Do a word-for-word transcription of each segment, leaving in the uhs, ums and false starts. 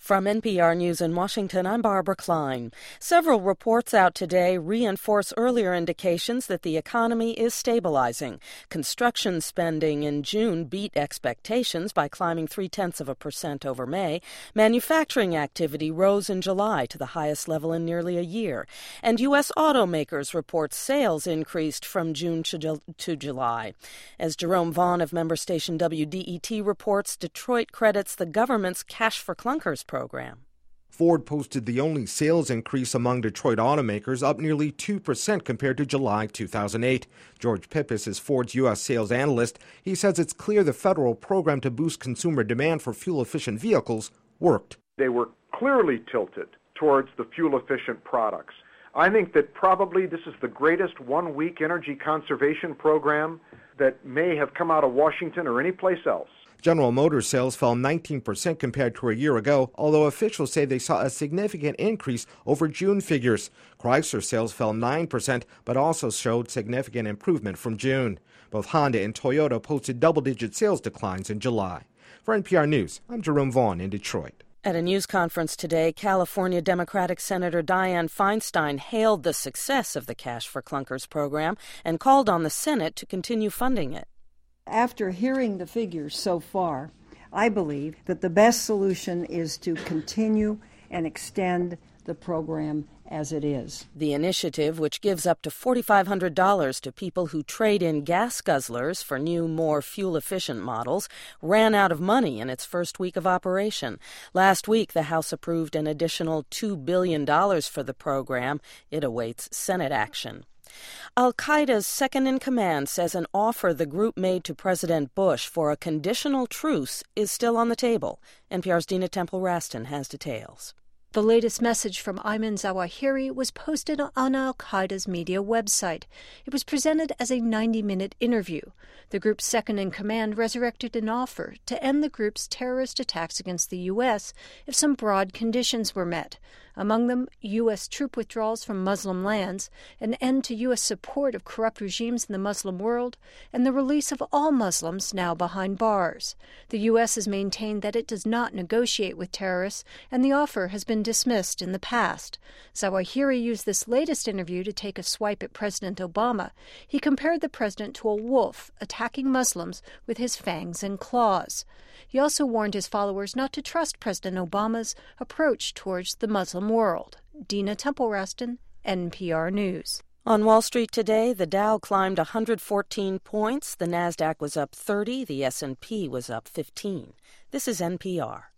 From N P R News in Washington, I'm Barbara Klein. Several reports out today reinforce earlier indications that the economy is stabilizing. Construction spending in June beat expectations by climbing three-tenths of a percent over May. Manufacturing activity rose in July to the highest level in nearly a year. And U S automakers report sales increased from June to, to July. As Jerome Vaughn of member station W D E T reports, Detroit credits the government's Cash for Clunkers program. Ford posted the only sales increase among Detroit automakers, up nearly two percent compared to July two thousand eight. George Pippis is Ford's U S sales analyst. He says it's clear the federal program to boost consumer demand for fuel-efficient vehicles worked. They were clearly tilted towards the fuel-efficient products. I think that probably this is the greatest one-week energy conservation program that may have come out of Washington or any place else. General Motors sales fell nineteen percent compared to a year ago, although officials say they saw a significant increase over June figures. Chrysler sales fell nine percent, but also showed significant improvement from June. Both Honda and Toyota posted double-digit sales declines in July. For N P R News, I'm Jerome Vaughn in Detroit. At a news conference today, California Democratic Senator Dianne Feinstein hailed the success of the Cash for Clunkers program and called on the Senate to continue funding it. After hearing the figures so far, I believe that the best solution is to continue and extend the program as it is. The initiative, which gives up to four thousand five hundred dollars to people who trade in gas guzzlers for new, more fuel-efficient models, ran out of money in its first week of operation. Last week, the House approved an additional two billion dollars for the program. It awaits Senate action. Al-Qaeda's second-in-command says an offer the group made to President Bush for a conditional truce is still on the table. N P R's Dina Temple-Raston has details. The latest message from Ayman Zawahiri was posted on Al-Qaeda's media website. It was presented as a ninety-minute interview. The group's second-in-command resurrected an offer to end the group's terrorist attacks against the U S if some broad conditions were met. Among them, U S troop withdrawals from Muslim lands, an end to U S support of corrupt regimes in the Muslim world, and the release of all Muslims now behind bars. The U S has maintained that it does not negotiate with terrorists, and the offer has been dismissed in the past. Zawahiri used this latest interview to take a swipe at President Obama. He compared the president to a wolf attacking Muslims with his fangs and claws. He also warned his followers not to trust President Obama's approach towards the Muslim world. Dina Temple-Raston, N P R News. On Wall Street today, the Dow climbed one hundred fourteen points, the Nasdaq was up thirty, the S and P was up fifteen. This is N P R.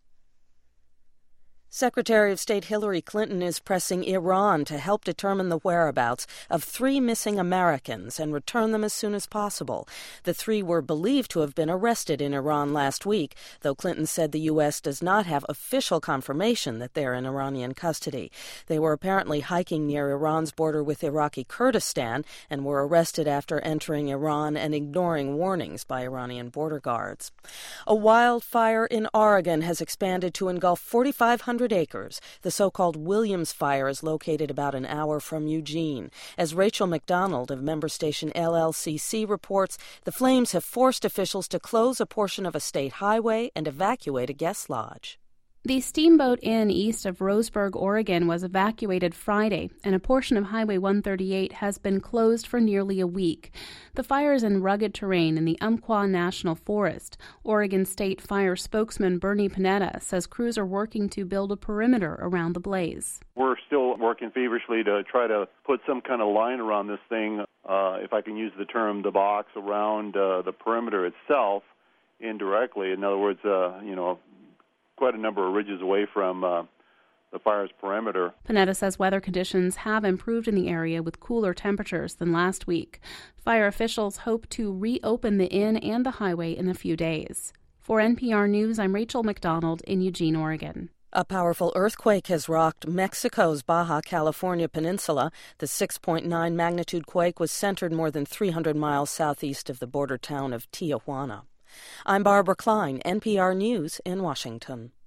Secretary of State Hillary Clinton is pressing Iran to help determine the whereabouts of three missing Americans and return them as soon as possible. The three were believed to have been arrested in Iran last week, though Clinton said the U S does not have official confirmation that they're in Iranian custody. They were apparently hiking near Iran's border with Iraqi Kurdistan and were arrested after entering Iran and ignoring warnings by Iranian border guards. A wildfire in Oregon has expanded to engulf forty-five hundred acres. The so-called Williams Fire is located about an hour from Eugene. As Rachel McDonald of member station L L C C reports, the flames have forced officials to close a portion of a state highway and evacuate a guest lodge. The Steamboat Inn east of Roseburg, Oregon, was evacuated Friday, and a portion of Highway one thirty-eight has been closed for nearly a week. The fire is in rugged terrain in the Umpqua National Forest. Oregon State Fire spokesman Bernie Panetta says crews are working to build a perimeter around the blaze. We're still working feverishly to try to put some kind of line around this thing, uh, if I can use the term, the box around uh, the perimeter itself indirectly. In other words, uh, you know, quite a number of ridges away from uh, the fire's perimeter. Panetta says weather conditions have improved in the area with cooler temperatures than last week. Fire officials hope to reopen the inn and the highway in a few days. For N P R News, I'm Rachel McDonald in Eugene, Oregon. A powerful earthquake has rocked Mexico's Baja California peninsula. The six point nine magnitude quake was centered more than three hundred miles southeast of the border town of Tijuana. I'm Barbara Klein, N P R News in Washington.